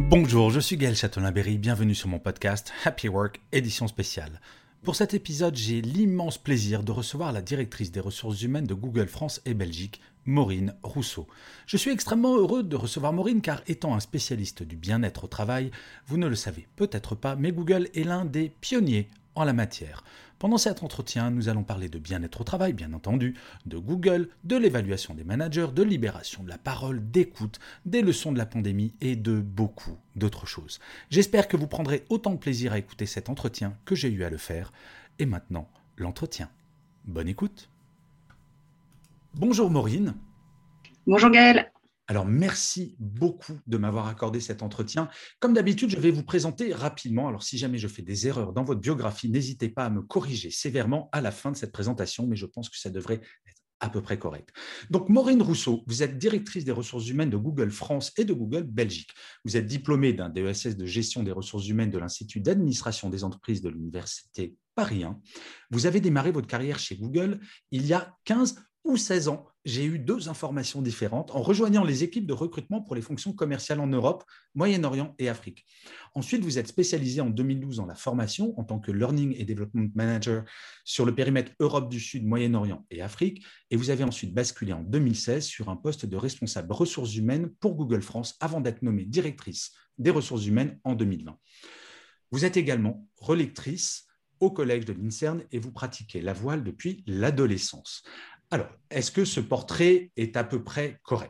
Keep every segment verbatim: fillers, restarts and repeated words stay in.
Bonjour, je suis Gaël Châtelain-Berry, bienvenue sur mon podcast Happy Work, édition spéciale. Pour cet épisode, j'ai l'immense plaisir de recevoir la directrice des ressources humaines de Google France et Belgique, Maureen Rousseau. Je suis extrêmement heureux de recevoir Maureen car étant un spécialiste du bien-être au travail, vous ne le savez peut-être pas, mais Google est l'un des pionniers en la matière. Pendant cet entretien, nous allons parler de bien-être au travail, bien entendu, de Google, de l'évaluation des managers, de libération de la parole, d'écoute, des leçons de la pandémie et de beaucoup d'autres choses. J'espère que vous prendrez autant de plaisir à écouter cet entretien que j'ai eu à le faire. Et maintenant, l'entretien. Bonne écoute. Bonjour Maureen. Bonjour Gaël. Alors, merci beaucoup de m'avoir accordé cet entretien. Comme d'habitude, je vais vous présenter rapidement. Alors, si jamais je fais des erreurs dans votre biographie, n'hésitez pas à me corriger sévèrement à la fin de cette présentation, mais je pense que ça devrait être à peu près correct. Donc, Maureen Rousseau, vous êtes directrice des ressources humaines de Google France et de Google Belgique. Vous êtes diplômée d'un D E S S de gestion des ressources humaines de l'Institut d'administration des entreprises de l'Université Paris un. Vous avez démarré votre carrière chez Google il y a quinze ou seize ans. J'ai eu deux informations différentes en rejoignant les équipes de recrutement pour les fonctions commerciales en Europe, Moyen-Orient et Afrique. Ensuite, vous êtes spécialisé en deux mille douze dans la formation en tant que Learning and Development Manager sur le périmètre Europe du Sud, Moyen-Orient et Afrique. Et vous avez ensuite basculé en deux mille seize sur un poste de responsable ressources humaines pour Google France avant d'être nommée directrice des ressources humaines en deux mille vingt. Vous êtes également relectrice au collège de l'INSERM et vous pratiquez la voile depuis l'adolescence. Alors, est-ce que ce portrait est à peu près correct ?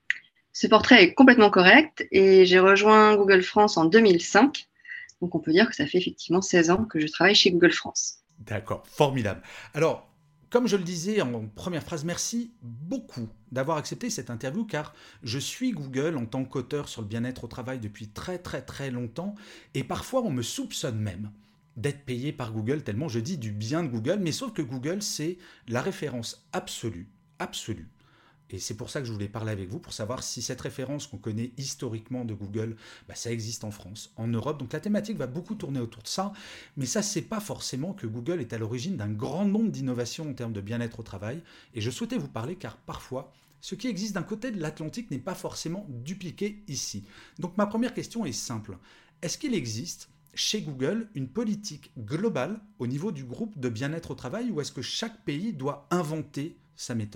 Ce portrait est complètement correct et j'ai rejoint Google France en deux mille cinq. Donc, on peut dire que ça fait effectivement seize ans que je travaille chez Google France. D'accord, formidable. Alors, comme je le disais en première phrase, merci beaucoup d'avoir accepté cette interview car je suis Google en tant qu'auteur sur le bien-être au travail depuis très très très longtemps et parfois on me soupçonne même d'être payé par Google, tellement je dis du bien de Google, mais sauf que Google, c'est la référence absolue, absolue. Et c'est pour ça que je voulais parler avec vous, pour savoir si cette référence qu'on connaît historiquement de Google, bah, ça existe en France, en Europe. Donc la thématique va beaucoup tourner autour de ça, mais ça, c'est pas forcément que Google est à l'origine d'un grand nombre d'innovations en termes de bien-être au travail. Et je souhaitais vous parler car parfois, ce qui existe d'un côté de l'Atlantique n'est pas forcément dupliqué ici. Donc ma première question est simple. Est-ce qu'il existe chez Google une politique globale au niveau du groupe de bien-être au travail ou est-ce que chaque pays doit inventer sa méthode ?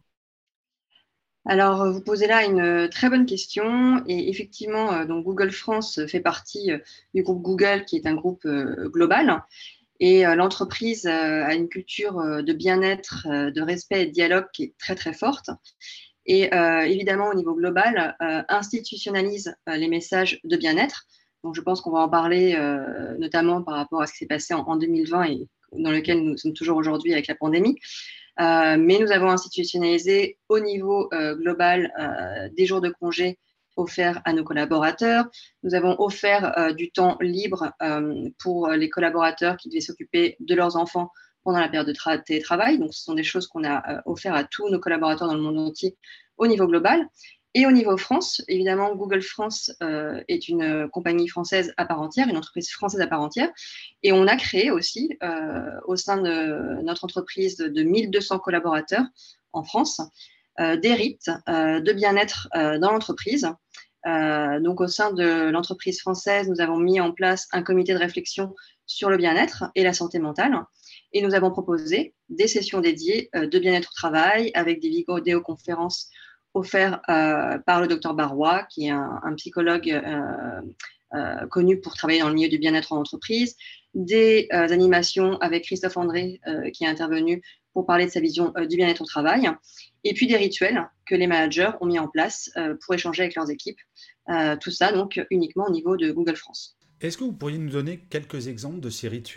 Alors, vous posez là une très bonne question et effectivement, donc Google France fait partie du groupe Google qui est un groupe global et l'entreprise a une culture de bien-être, de respect et de dialogue qui est très très forte et euh, évidemment au niveau global euh, institutionnalise les messages de bien-être. Donc, je pense qu'on va en parler euh, notamment par rapport à ce qui s'est passé en, en deux mille vingt et dans lequel nous sommes toujours aujourd'hui avec la pandémie. Euh, mais nous avons institutionnalisé au niveau euh, global euh, des jours de congé offerts à nos collaborateurs. Nous avons offert euh, du temps libre euh, pour les collaborateurs qui devaient s'occuper de leurs enfants pendant la période de tra- télétravail. Donc, ce sont des choses qu'on a euh, offertes à tous nos collaborateurs dans le monde entier au niveau global. Et au niveau France, évidemment, Google France euh, est une compagnie française à part entière, une entreprise française à part entière. Et on a créé aussi, euh, au sein de notre entreprise de mille deux cents collaborateurs en France, euh, des rites euh, de bien-être euh, dans l'entreprise. Euh, donc, au sein de l'entreprise française, nous avons mis en place un comité de réflexion sur le bien-être et la santé mentale. Et nous avons proposé des sessions dédiées euh, de bien-être au travail avec des vidéoconférences offert euh, par le docteur Barrois, qui est un, un psychologue euh, euh, connu pour travailler dans le milieu du bien-être en entreprise, des euh, animations avec Christophe André, euh, qui est intervenu pour parler de sa vision euh, du bien-être au travail, et puis des rituels que les managers ont mis en place euh, pour échanger avec leurs équipes. Euh, tout ça, donc, uniquement au niveau de Google France. Est-ce que vous pourriez nous donner quelques exemples de ces rituels ?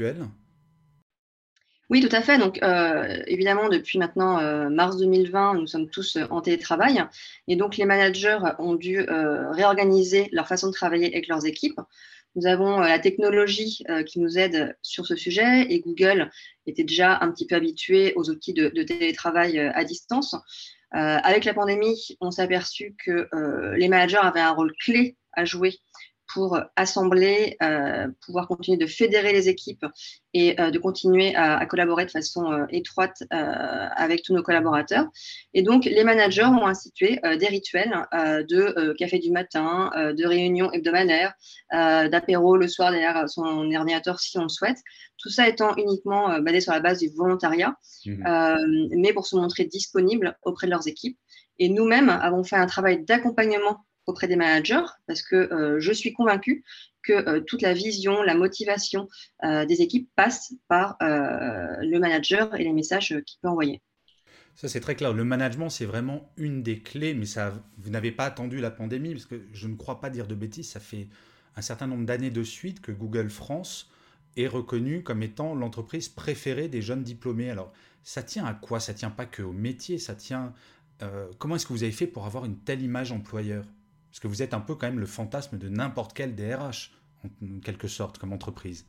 Oui, tout à fait. Donc, euh, évidemment, depuis maintenant euh, mars deux mille vingt, nous sommes tous euh, en télétravail. Et donc, les managers ont dû euh, réorganiser leur façon de travailler avec leurs équipes. Nous avons euh, la technologie euh, qui nous aide sur ce sujet et Google était déjà un petit peu habitué aux outils de, de télétravail euh, à distance. Euh, avec la pandémie, on s'est aperçu que euh, les managers avaient un rôle clé à jouer pour assembler, euh, pouvoir continuer de fédérer les équipes et euh, de continuer à, à collaborer de façon euh, étroite euh, avec tous nos collaborateurs. Et donc, les managers ont institué euh, des rituels euh, de euh, café du matin, euh, de réunions hebdomadaires, euh, d'apéro le soir derrière son ordinateur si on le souhaite. Tout ça étant uniquement euh, basé sur la base du volontariat, Mmh. euh, mais pour se montrer disponible auprès de leurs équipes. Et nous-mêmes avons fait un travail d'accompagnement auprès des managers parce que euh, je suis convaincue que euh, toute la vision, la motivation euh, des équipes passe par euh, le manager et les messages qu'il peut envoyer. Ça, c'est très clair. Le management, c'est vraiment une des clés, mais ça, vous n'avez pas attendu la pandémie, parce que je ne crois pas dire de bêtises, ça fait un certain nombre d'années de suite que Google France est reconnu comme étant l'entreprise préférée des jeunes diplômés. Alors, ça tient à quoi? Ça tient pas que au métier, ça tient... euh, comment est-ce que vous avez fait pour avoir une telle image employeur? Parce que vous êtes un peu quand même le fantasme de n'importe quel D R H, en quelque sorte, comme entreprise.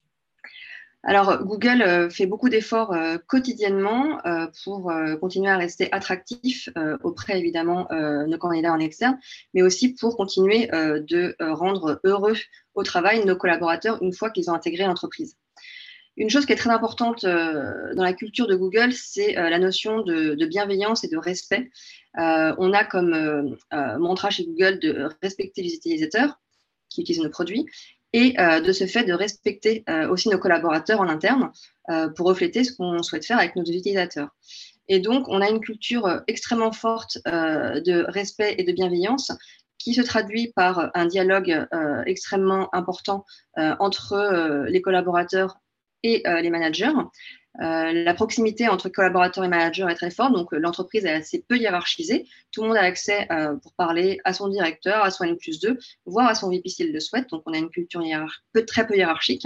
Alors, Google euh, fait beaucoup d'efforts euh, quotidiennement euh, pour euh, continuer à rester attractif euh, auprès, évidemment, euh, nos candidats en externe, mais aussi pour continuer euh, de euh, rendre heureux au travail nos collaborateurs une fois qu'ils ont intégré l'entreprise. Une chose qui est très importante euh, dans la culture de Google, c'est euh, la notion de, de bienveillance et de respect. Euh, on a comme euh, euh, mantra chez Google de respecter les utilisateurs qui utilisent nos produits et euh, de ce fait de respecter euh, aussi nos collaborateurs en interne euh, pour refléter ce qu'on souhaite faire avec nos utilisateurs. Et donc, on a une culture euh, extrêmement forte euh, de respect et de bienveillance qui se traduit par un dialogue euh, extrêmement important euh, entre euh, les collaborateurs et euh, les managers. Euh, la proximité entre collaborateurs et managers est très forte, donc euh, l'entreprise est assez peu hiérarchisée. Tout le monde a accès euh, pour parler à son directeur, à son N plus deux, voire à son V P s'il le souhaite. Donc on a une culture hiérar- peu, très peu hiérarchique.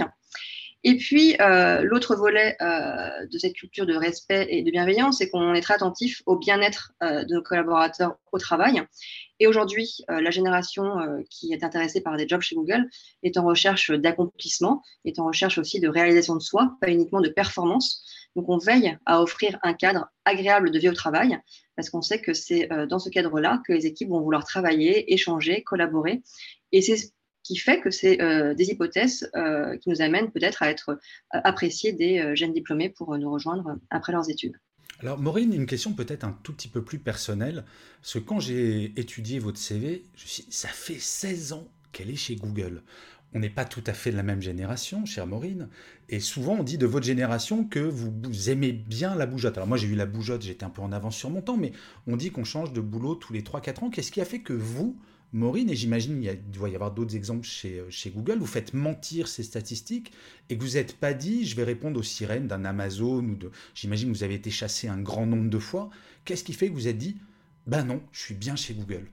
Et puis, euh, l'autre volet euh, de cette culture de respect et de bienveillance, c'est qu'on est très attentif au bien-être euh, de nos collaborateurs au travail. Et aujourd'hui, euh, la génération euh, qui est intéressée par des jobs chez Google est en recherche d'accomplissement, est en recherche aussi de réalisation de soi, pas uniquement de performance. Donc, on veille à offrir un cadre agréable de vie au travail, parce qu'on sait que c'est euh, dans ce cadre-là que les équipes vont vouloir travailler, échanger, collaborer. Et c'est ce qui fait que c'est euh, des hypothèses euh, qui nous amènent peut-être à être euh, appréciés des euh, jeunes diplômés pour euh, nous rejoindre après leurs études. Alors, Maureen, une question peut-être un tout petit peu plus personnelle. Parce que quand j'ai étudié votre C V, je me suis dit, ça fait seize ans qu'elle est chez Google. On n'est pas tout à fait de la même génération, chère Maureen. Et souvent, on dit de votre génération que vous, vous aimez bien la bougeotte. Alors, moi, j'ai eu la bougeotte, j'étais un peu en avance sur mon temps, mais on dit qu'on change de boulot tous les trois quatre ans. Qu'est-ce qui a fait que vous, Maureen, et j'imagine qu'il doit y avoir d'autres exemples chez, chez Google, vous faites mentir ces statistiques et que vous n'êtes pas dit, je vais répondre aux sirènes d'un Amazon ou de... J'imagine que vous avez été chassé un grand nombre de fois. Qu'est-ce qui fait que vous êtes dit, ben non, je suis bien chez Google?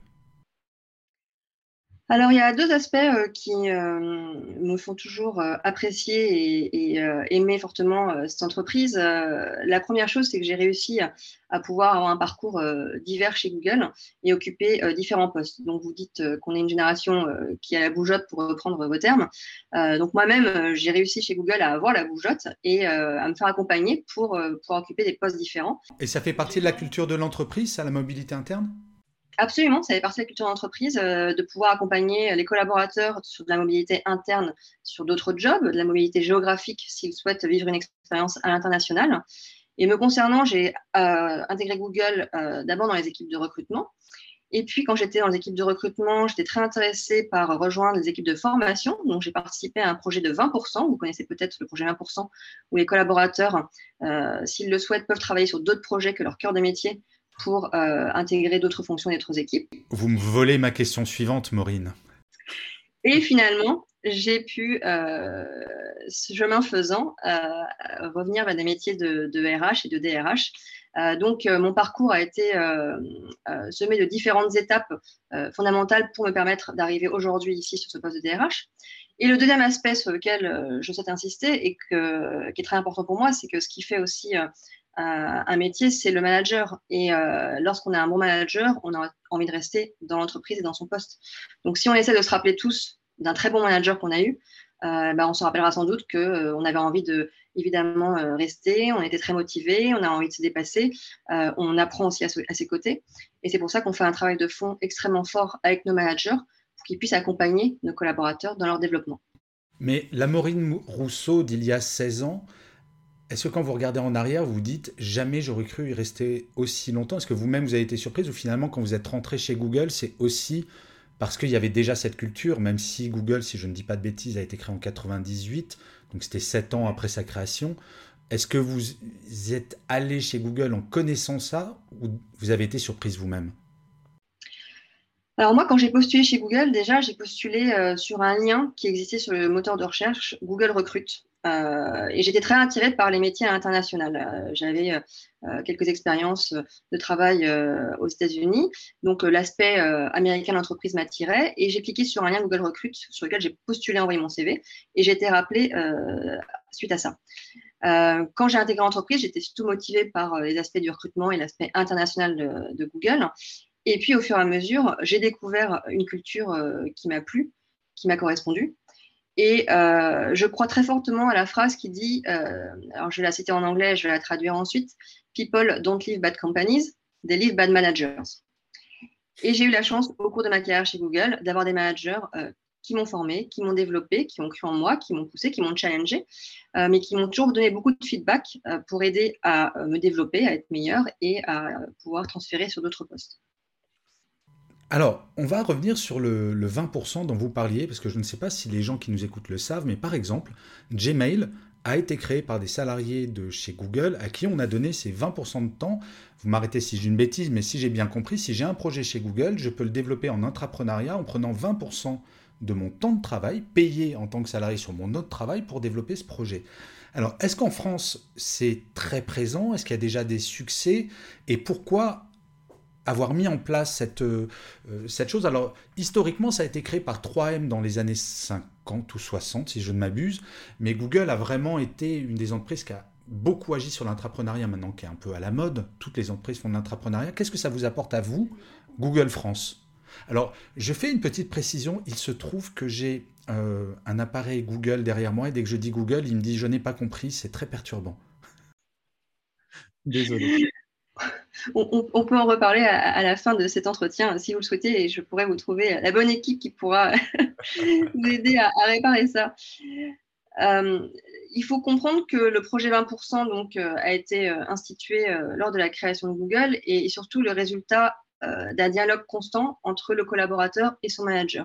Alors, il y a deux aspects euh, qui euh, me font toujours euh, apprécier et, et, euh, aimer fortement euh, cette entreprise. Euh, la première chose, c'est que j'ai réussi à, à pouvoir avoir un parcours euh, divers chez Google et occuper euh, différents postes. Donc, vous dites euh, qu'on est une génération euh, qui a la bougeotte, pour reprendre vos termes. Euh, donc, moi-même, euh, j'ai réussi chez Google à avoir la bougeotte et euh, à me faire accompagner pour euh, pouvoir occuper des postes différents. Et ça fait partie de la culture de l'entreprise, ça, la mobilité interne? Absolument, ça fait partie de la culture d'entreprise, euh, de pouvoir accompagner les collaborateurs sur de la mobilité interne, sur d'autres jobs, de la mobilité géographique s'ils souhaitent vivre une expérience à l'international. Et me concernant, j'ai euh, intégré Google euh, d'abord dans les équipes de recrutement. Et puis, quand j'étais dans les équipes de recrutement, j'étais très intéressée par rejoindre les équipes de formation. Donc, j'ai participé à un projet de vingt pour cent. Vous connaissez peut-être le projet vingt pour cent, où les collaborateurs, euh, s'ils le souhaitent, peuvent travailler sur d'autres projets que leur cœur de métier pour euh, intégrer d'autres fonctions et d'autres équipes. Vous me volez ma question suivante, Maureen. Et finalement, j'ai pu, euh, ce chemin faisant, euh, revenir vers des métiers de, de R H et de D R H. Euh, donc, euh, mon parcours a été euh, euh, semé de différentes étapes euh, fondamentales pour me permettre d'arriver aujourd'hui ici sur ce poste de D R H. Et le deuxième aspect sur lequel euh, je souhaite insister et que, qui est très important pour moi, c'est que ce qui fait aussi euh, un métier, c'est le manager. Et euh, lorsqu'on a un bon manager, on a envie de rester dans l'entreprise et dans son poste. Donc, si on essaie de se rappeler tous d'un très bon manager qu'on a eu, euh, bah, on se rappellera sans doute qu'on euh, avait envie de, évidemment, euh, rester, on était très motivé, on a envie de se dépasser, euh, on apprend aussi à, à ses côtés. Et c'est pour ça qu'on fait un travail de fond extrêmement fort avec nos managers pour qu'ils puissent accompagner nos collaborateurs dans leur développement. Mais la Maureen Rousseau d'il y a seize ans, est-ce que quand vous regardez en arrière, vous vous dites jamais j'aurais cru y rester aussi longtemps? Est-ce que vous-même vous avez été surprise ou finalement quand vous êtes rentré chez Google, c'est aussi parce qu'il y avait déjà cette culture, même si Google, si je ne dis pas de bêtises, a été créé en quatre-vingt-dix-huit, donc c'était sept ans après sa création. Est-ce que vous êtes allé chez Google en connaissant ça ou vous avez été surprise vous-même? Alors moi, quand j'ai postulé chez Google, déjà, j'ai postulé euh, sur un lien qui existait sur le moteur de recherche Google Recrute. Euh, et j'étais très attirée par les métiers internationaux. Euh, j'avais euh, quelques expériences de travail euh, aux États-Unis. Donc, euh, l'aspect euh, américain de l'entreprise m'attirait. Et j'ai cliqué sur un lien Google Recrute sur lequel j'ai postulé, envoyé mon C V. Et j'ai été rappelée euh, suite à ça. Euh, quand j'ai intégré l'entreprise, j'étais surtout motivée par euh, les aspects du recrutement et l'aspect international de, de Google. Et puis, au fur et à mesure, j'ai découvert une culture euh, qui m'a plu, qui m'a correspondu. Et euh, je crois très fortement à la phrase qui dit, euh, alors je vais la citer en anglais, je vais la traduire ensuite, People don't leave bad companies, they leave bad managers. Et j'ai eu la chance, au cours de ma carrière chez Google, d'avoir des managers euh, qui m'ont formé, qui m'ont développé, qui ont cru en moi, qui m'ont poussé, qui m'ont challengé, euh, mais qui m'ont toujours donné beaucoup de feedback euh, pour aider à euh, me développer, à être meilleure et à euh, pouvoir transférer sur d'autres postes. Alors, on va revenir sur le, le vingt pour cent dont vous parliez, parce que je ne sais pas si les gens qui nous écoutent le savent, mais par exemple, Gmail a été créé par des salariés de chez Google à qui on a donné ces vingt pour cent de temps. Vous m'arrêtez si j'ai une bêtise, mais si j'ai bien compris, si j'ai un projet chez Google, je peux le développer en intrapreneuriat en prenant vingt pour cent de mon temps de travail, payé en tant que salarié sur mon autre travail pour développer ce projet. Alors, est-ce qu'en France, c'est très présent? Est-ce qu'il y a déjà des succès? Et pourquoi avoir mis en place cette, euh, cette chose. Alors, historiquement, ça a été créé par trois M dans les années cinquante ou soixante, si je ne m'abuse, mais Google a vraiment été une des entreprises qui a beaucoup agi sur l'entrepreneuriat maintenant, qui est un peu à la mode. Toutes les entreprises font de l'entrepreneuriat. Qu'est-ce que ça vous apporte à vous, Google France? Alors, je fais une petite précision. Il se trouve que j'ai euh, un appareil Google derrière moi, et dès que je dis Google, il me dit « je n'ai pas compris », c'est très perturbant. Désolé. On, on, on peut en reparler à, à la fin de cet entretien si vous le souhaitez et je pourrais vous trouver la bonne équipe qui pourra vous aider à, à réparer ça. Euh, il faut comprendre que le projet vingt pour cent donc, euh, a été euh, institué euh, lors de la création de Google et, et surtout le résultat euh, d'un dialogue constant entre le collaborateur et son manager.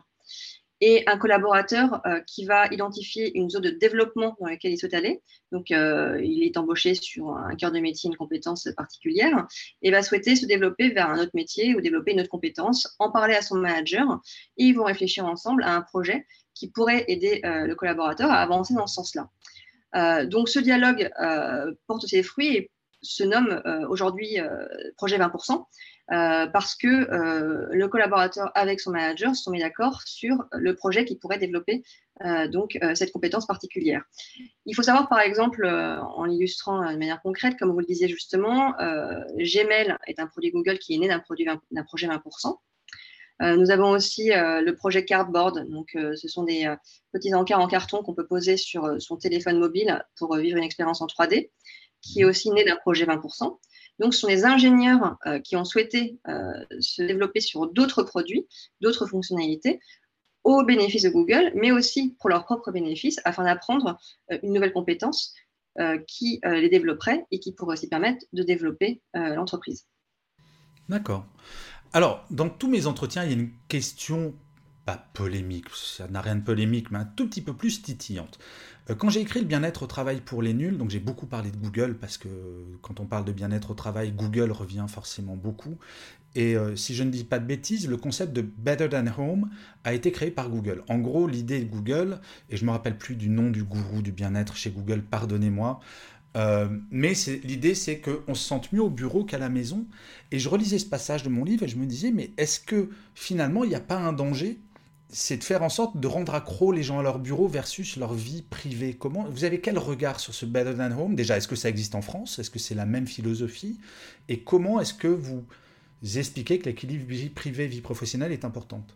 Et un collaborateur euh, qui va identifier une zone de développement dans laquelle il souhaite aller. Donc, euh, il est embauché sur un cœur de métier, une compétence particulière, et va souhaiter se développer vers un autre métier ou développer une autre compétence, en parler à son manager, et ils vont réfléchir ensemble à un projet qui pourrait aider euh, le collaborateur à avancer dans ce sens-là. Euh, donc, ce dialogue euh, porte ses fruits et se nomme euh, aujourd'hui euh, projet vingt pour cent. Euh, parce que euh, le collaborateur avec son manager se sont mis d'accord sur le projet qui pourrait développer euh, donc euh, cette compétence particulière. Il faut savoir par exemple, euh, en l'illustrant de manière concrète, comme vous le disiez justement, euh, Gmail est un produit Google qui est né d'un, produit d'un projet vingt pour cent. Euh, nous avons aussi euh, le projet Cardboard. Donc, euh, ce sont des euh, petits encarts en carton qu'on peut poser sur euh, son téléphone mobile pour euh, vivre une expérience en trois D, qui est aussi né d'un projet vingt pour cent. Donc, ce sont les ingénieurs euh, qui ont souhaité euh, se développer sur d'autres produits, d'autres fonctionnalités, au bénéfice de Google, mais aussi pour leurs propres bénéfices, afin d'apprendre euh, une nouvelle compétence euh, qui euh, les développerait et qui pourrait aussi permettre de développer euh, l'entreprise. D'accord. Alors, dans tous mes entretiens, il y a une question, pas polémique, ça n'a rien de polémique, mais un tout petit peu plus titillante. Euh, Quand j'ai écrit le bien-être au travail pour les nuls, donc j'ai beaucoup parlé de Google, parce que quand on parle de bien-être au travail, Google revient forcément beaucoup. Et euh, si je ne dis pas de bêtises, le concept de Better Than Home a été créé par Google. En gros, l'idée de Google, et je ne me rappelle plus du nom du gourou du bien-être chez Google, pardonnez-moi, euh, mais c'est- l'idée, c'est qu'on se sente mieux au bureau qu'à la maison. Et je relisais ce passage de mon livre et je me disais, mais est-ce que finalement, il n'y a pas un danger? C'est de faire en sorte de rendre accro les gens à leur bureau versus leur vie privée. Comment, vous avez quel regard sur ce Better Than Home? Déjà, est-ce que ça existe en France? Est-ce que c'est la même philosophie? Et comment est-ce que vous expliquez que l'équilibre vie privée, vie professionnelle est importante?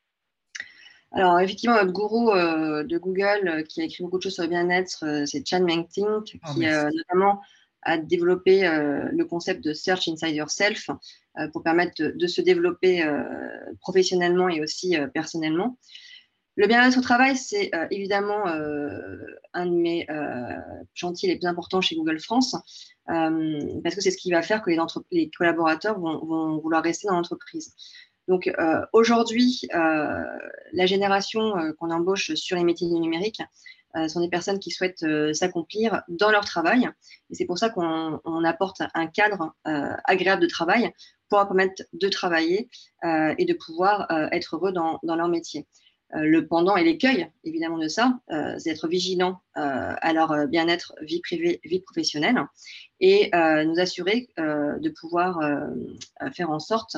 Alors, effectivement, notre gourou euh, de Google, euh, qui a écrit beaucoup de choses sur le bien-être, euh, c'est Chan Mengting, Ah, qui euh, merci. notamment à développer euh, le concept de Search Inside Yourself euh, pour permettre de, de se développer euh, professionnellement et aussi euh, personnellement. Le bien-être au travail, c'est euh, évidemment euh, un de mes euh, chantiers les plus importants chez Google France, euh, parce que c'est ce qui va faire que les, les collaborateurs vont, vont vouloir rester dans l'entreprise. Donc euh, aujourd'hui, euh, la génération euh, qu'on embauche sur les métiers du numérique euh, sont des personnes qui souhaitent euh, s'accomplir dans leur travail. Et c'est pour ça qu'on on apporte un cadre euh, agréable de travail pour leur permettre de travailler euh, et de pouvoir euh, être heureux dans, dans leur métier. Euh, le pendant et l'écueil, évidemment, de ça, euh, c'est d'être vigilant euh, à leur bien-être, vie privée, vie professionnelle, et euh, nous assurer euh, de pouvoir euh, faire en sorte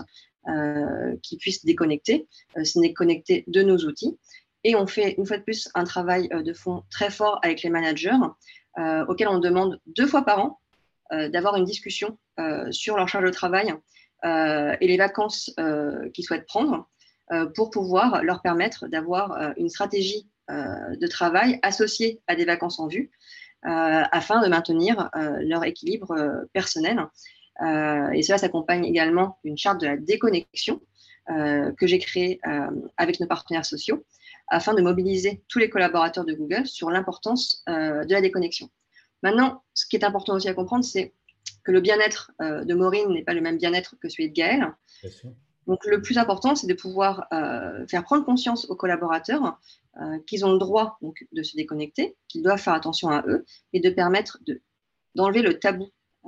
euh, qu'ils puissent déconnecter, euh, se déconnecter de nos outils. Et on fait, une fois de plus, un travail euh, de fond très fort avec les managers, euh, auxquels on demande deux fois par an euh, d'avoir une discussion euh, sur leur charge de travail euh, et les vacances euh, qu'ils souhaitent prendre, pour pouvoir leur permettre d'avoir euh, une stratégie euh, de travail associée à des vacances en vue euh, afin de maintenir euh, leur équilibre euh, personnel. Euh, et cela s'accompagne également d'une charte de la déconnexion euh, que j'ai créée euh, avec nos partenaires sociaux afin de mobiliser tous les collaborateurs de Google sur l'importance euh, de la déconnexion. Maintenant, ce qui est important aussi à comprendre, c'est que le bien-être euh, de Maureen n'est pas le même bien-être que celui de Gaël. Bien sûr. Donc, le plus important, c'est de pouvoir euh, faire prendre conscience aux collaborateurs euh, qu'ils ont le droit donc, de se déconnecter, qu'ils doivent faire attention à eux et de permettre de, d'enlever le tabou euh,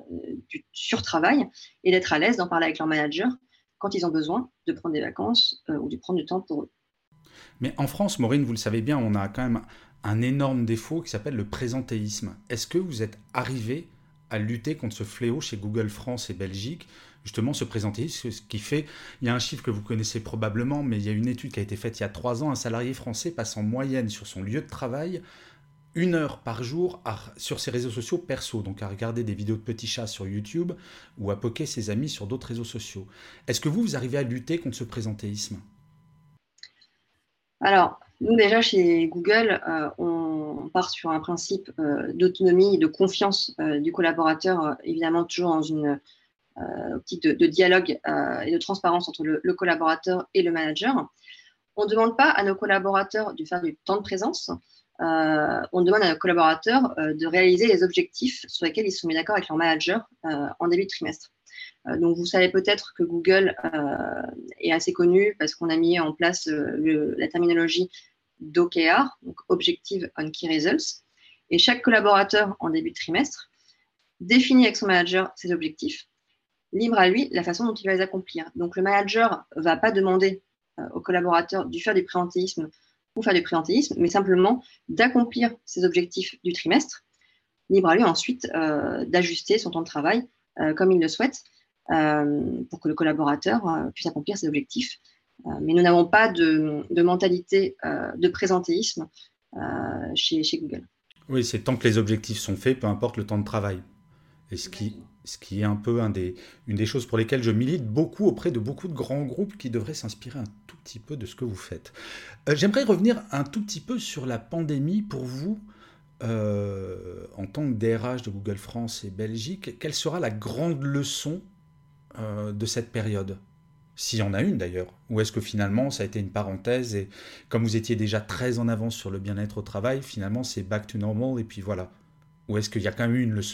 du surtravail et d'être à l'aise d'en parler avec leur manager quand ils ont besoin de prendre des vacances euh, ou de prendre du temps pour eux. Mais en France, Maureen, vous le savez bien, on a quand même un énorme défaut qui s'appelle le présentéisme. Est-ce que vous êtes arrivé à lutter contre ce fléau chez Google France et Belgique, justement ce présentéisme, ce qui fait, il y a un chiffre que vous connaissez probablement, mais il y a une étude qui a été faite il y a trois ans, un salarié français passe en moyenne sur son lieu de travail une heure par jour à, sur ses réseaux sociaux perso, donc à regarder des vidéos de petits chats sur YouTube ou à poker ses amis sur d'autres réseaux sociaux. Est-ce que vous, vous arrivez à lutter contre ce présentéisme ? Alors, nous déjà chez Google, euh, on part sur un principe euh, d'autonomie et de confiance euh, du collaborateur, euh, évidemment toujours dans une euh, optique de, de dialogue euh, et de transparence entre le, le collaborateur et le manager. On ne demande pas à nos collaborateurs de faire du temps de présence, euh, on demande à nos collaborateurs euh, de réaliser les objectifs sur lesquels ils sont mis d'accord avec leur manager euh, en début de trimestre. Donc, vous savez peut-être que Google euh, est assez connu parce qu'on a mis en place euh, le, la terminologie d'O K R, donc Objective on Key Results. Et chaque collaborateur en début de trimestre définit avec son manager ses objectifs, libre à lui la façon dont il va les accomplir. Donc, le manager ne va pas demander euh, au collaborateur de faire du présentéisme ou faire du présentéisme, mais simplement d'accomplir ses objectifs du trimestre, libre à lui ensuite euh, d'ajuster son temps de travail euh, comme il le souhaite. Euh, pour que le collaborateur euh, puisse accomplir ses objectifs. Euh, mais nous n'avons pas de, de mentalité euh, de présentéisme euh, chez, chez Google. Oui, c'est tant que les objectifs sont faits, peu importe le temps de travail. Et ce qui, ce qui est un peu un des, une des choses pour lesquelles je milite beaucoup auprès de beaucoup de grands groupes qui devraient s'inspirer un tout petit peu de ce que vous faites. Euh, j'aimerais revenir un tout petit peu sur la pandémie pour vous. Euh, en tant que D R H de Google France et Belgique, quelle sera la grande leçon euh, de cette période ? S'il y en a une d'ailleurs. Ou est-ce que finalement ça a été une parenthèse et comme vous étiez déjà très en avance sur le bien-être au travail, finalement c'est back to normal et puis voilà. Ou est-ce qu'il y a quand même eu une leçon ?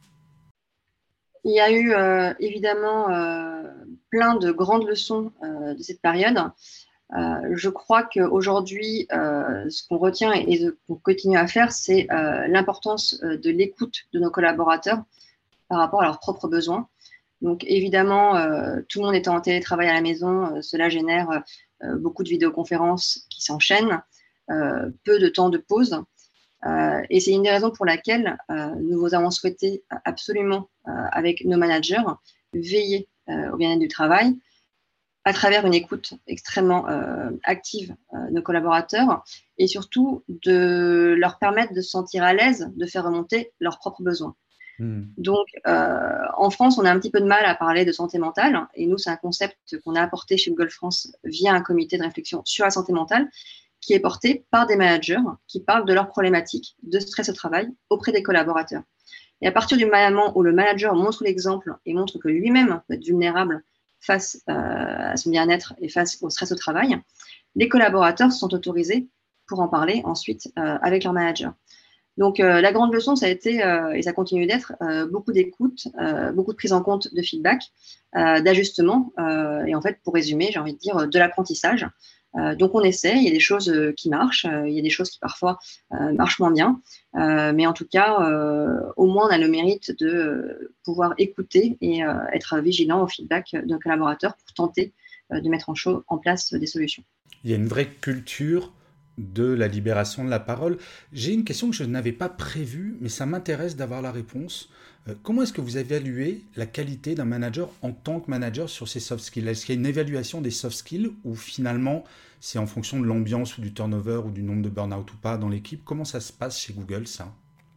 Il y a eu euh, évidemment euh, plein de grandes leçons euh, de cette période. Euh, je crois qu'aujourd'hui, euh, ce qu'on retient et ce qu'on continue à faire, c'est euh, l'importance euh, de l'écoute de nos collaborateurs par rapport à leurs propres besoins. Donc évidemment, euh, tout le monde étant en télétravail à la maison, euh, cela génère euh, beaucoup de vidéoconférences qui s'enchaînent, euh, peu de temps de pause. Euh, et c'est une des raisons pour laquelle euh, nous avons souhaité absolument, euh, avec nos managers, veiller euh, au bien-être du travail à travers une écoute extrêmement euh, active euh, de nos collaborateurs et surtout de leur permettre de se sentir à l'aise de faire remonter leurs propres besoins. Mmh. Donc, euh, en France, on a un petit peu de mal à parler de santé mentale et nous, c'est un concept qu'on a apporté chez Google France via un comité de réflexion sur la santé mentale qui est porté par des managers qui parlent de leurs problématiques de stress au travail auprès des collaborateurs. Et à partir du moment où le manager montre l'exemple et montre que lui-même peut être vulnérable face euh, à son bien-être et face au stress au travail, les collaborateurs sont autorisés pour en parler ensuite euh, avec leur manager. Donc, euh, la grande leçon, ça a été, euh, et ça continue d'être, euh, beaucoup d'écoute, euh, beaucoup de prise en compte de feedback, euh, d'ajustement, euh, et en fait, pour résumer, j'ai envie de dire de l'apprentissage. Euh, donc, on essaie, il y a des choses qui marchent, euh, il y a des choses qui parfois euh, marchent moins bien, euh, mais en tout cas, euh, au moins, on a le mérite de euh, pouvoir écouter et euh, être vigilant au feedback de nos collaborateurs pour tenter euh, de mettre en, chaud, en place des solutions. Il y a une vraie culture de la libération de la parole. J'ai une question que je n'avais pas prévue, mais ça m'intéresse d'avoir la réponse. Euh, comment est-ce que vous évaluez la qualité d'un manager en tant que manager sur ses soft skills? Est-ce qu'il y a une évaluation des soft skills ou finalement c'est en fonction de l'ambiance ou du turnover ou du nombre de burn-out ou pas dans l'équipe? Comment ça se passe chez Google, ça?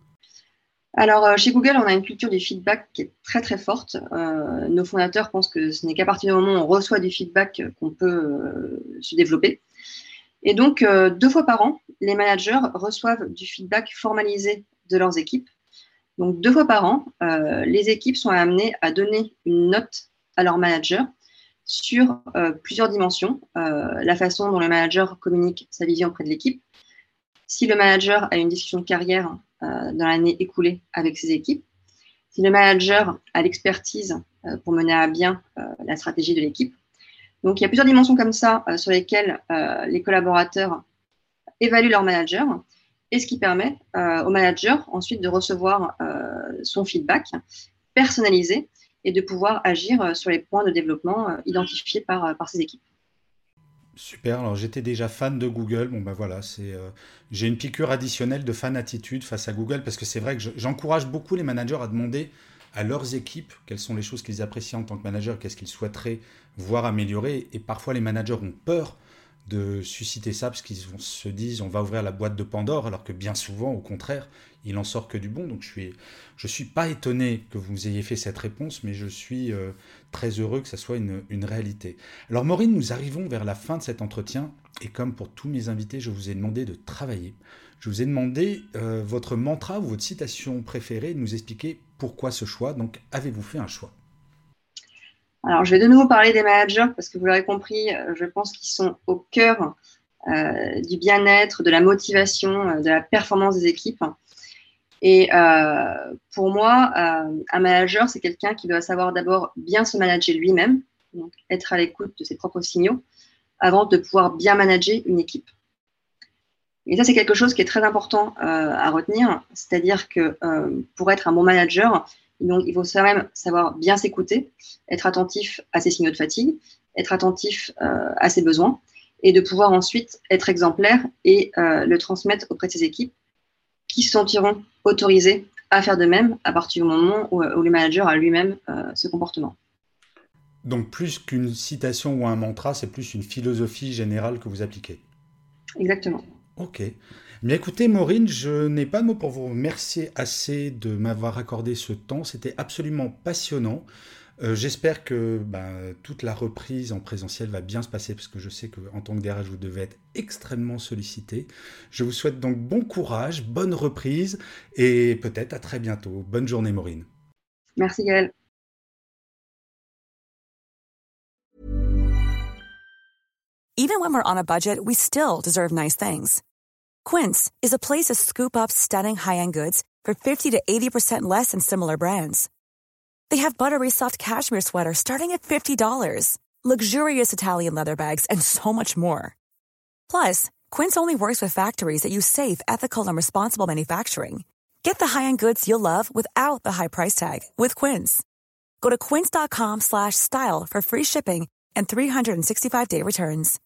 Alors, euh, chez Google, on a une culture du feedback qui est très, très forte. Euh, nos fondateurs pensent que ce n'est qu'à partir du moment où on reçoit du feedback qu'on peut euh, se développer. Et donc, euh, deux fois par an, les managers reçoivent du feedback formalisé de leurs équipes. Donc, deux fois par an, euh, les équipes sont amenées à donner une note à leur manager sur euh, plusieurs dimensions. Euh, la façon dont le manager communique sa vision auprès de l'équipe. Si le manager a une discussion de carrière euh, dans l'année écoulée avec ses équipes. Si le manager a l'expertise euh, pour mener à bien euh, la stratégie de l'équipe. Donc, il y a plusieurs dimensions comme ça euh, sur lesquelles euh, les collaborateurs évaluent leur manager et ce qui permet euh, au manager ensuite de recevoir euh, son feedback personnalisé et de pouvoir agir sur les points de développement euh, identifiés par, euh, par ses équipes. Super, alors j'étais déjà fan de Google, bon ben voilà, c'est, euh, j'ai une piqûre additionnelle de fan attitude face à Google parce que c'est vrai que je, j'encourage beaucoup les managers à demander à leurs équipes quelles sont les choses qu'ils apprécient en tant que manager, qu'est-ce qu'ils souhaiteraient voir améliorer. Et parfois, les managers ont peur de susciter ça parce qu'ils se disent on va ouvrir la boîte de Pandore, alors que bien souvent, au contraire, il en sort que du bon. Donc, je suis, je suis pas étonné que vous ayez fait cette réponse, mais je suis euh, très heureux que ça soit une, une réalité. Alors, Maureen, nous arrivons vers la fin de cet entretien. Et comme pour tous mes invités, je vous ai demandé de travailler. Je vous ai demandé euh, votre mantra ou votre citation préférée, de nous expliquer pourquoi ce choix. Donc, avez-vous fait un choix? Alors, je vais de nouveau parler des managers parce que vous l'aurez compris, je pense qu'ils sont au cœur euh, du bien-être, de la motivation, euh, de la performance des équipes. Et euh, pour moi, euh, un manager, c'est quelqu'un qui doit savoir d'abord bien se manager lui-même, donc être à l'écoute de ses propres signaux, avant de pouvoir bien manager une équipe. Et ça, c'est quelque chose qui est très important euh, à retenir, c'est-à-dire que euh, pour être un bon manager, donc, il faut quand même savoir bien s'écouter, être attentif à ses signaux de fatigue, être attentif euh, à ses besoins et de pouvoir ensuite être exemplaire et euh, le transmettre auprès de ses équipes qui se sentiront autorisées à faire de même à partir du moment où, où le manager a lui-même euh, ce comportement. Donc, plus qu'une citation ou un mantra, c'est plus une philosophie générale que vous appliquez. Exactement. Ok. Mais écoutez, Maureen, je n'ai pas de mots pour vous remercier assez de m'avoir accordé ce temps. C'était absolument passionnant. Euh, j'espère que ben, toute la reprise en présentiel va bien se passer parce que je sais qu'en tant que D R H, vous devez être extrêmement sollicité. Je vous souhaite donc bon courage, bonne reprise et peut-être à très bientôt. Bonne journée, Maureen. Merci, Gaël. Even when we're on a budget, we still deserve nice things. Quince is a place to scoop up stunning high-end goods for fifty to eighty percent less than similar brands. They have buttery soft cashmere sweaters starting at fifty dollars, luxurious Italian leather bags, and so much more. Plus, Quince only works with factories that use safe, ethical, and responsible manufacturing. Get the high-end goods you'll love without the high price tag with Quince. Go to quince.com slash style for free shipping and three sixty-five day returns.